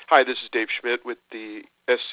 Hi, this is Dave Schmidt with the SC